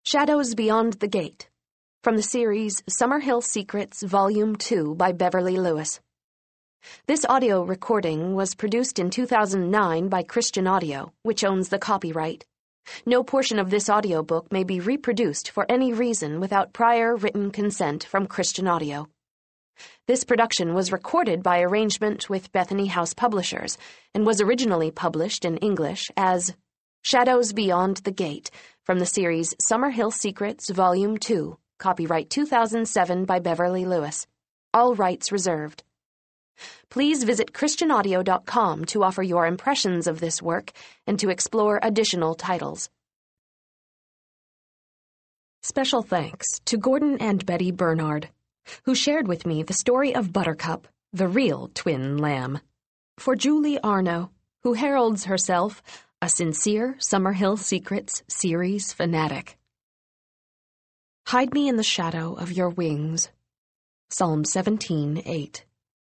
Shadows Beyond the Gate, from the series Summerhill Secrets Volume 2 by Beverly Lewis. This audio recording was produced in 2009 by Christian Audio, which owns the copyright. No portion of this audiobook may be reproduced for any reason without prior written consent from Christian Audio. This production was recorded by arrangement with Bethany House Publishers and was originally published in English as Shadows Beyond the Gate from the series Summerhill Secrets Volume 2, copyright 2007 by Beverly Lewis. All rights reserved. Please visit christianaudio.com to offer your impressions of this work and to explore additional titles. Special thanks to Gordon and Betty Bernard, who shared with me the story of Buttercup, the real twin lamb. For Julie Arno, who heralds herself a sincere Summerhill Secrets series fanatic. Hide me in the shadow of your wings. Psalm 17:8.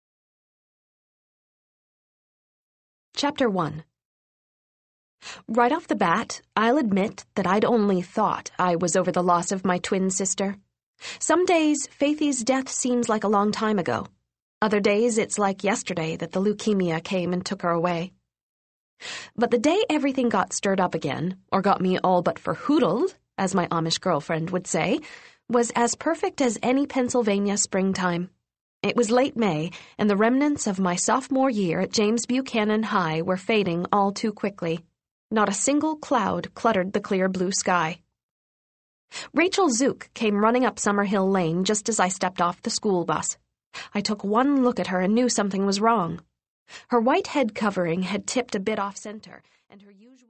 Chapter 1. Right off the bat, I'll admit that I'd only thought I was over the loss of my twin sister. Some days, Faithy's death seems like a long time ago. Other days, it's like yesterday that the leukemia came and took her away. But the day everything got stirred up again, or got me all but verhoodled, as my Amish girlfriend would say, was as perfect as any Pennsylvania springtime. It was late May, and the remnants of my sophomore year at James Buchanan High were fading all too quickly. Not a single cloud cluttered the clear blue sky. Rachel Zook came running up Summerhill Lane just as I stepped off the school bus. I took one look at her and knew something was wrong. Her white head covering had tipped a bit off center, and her usual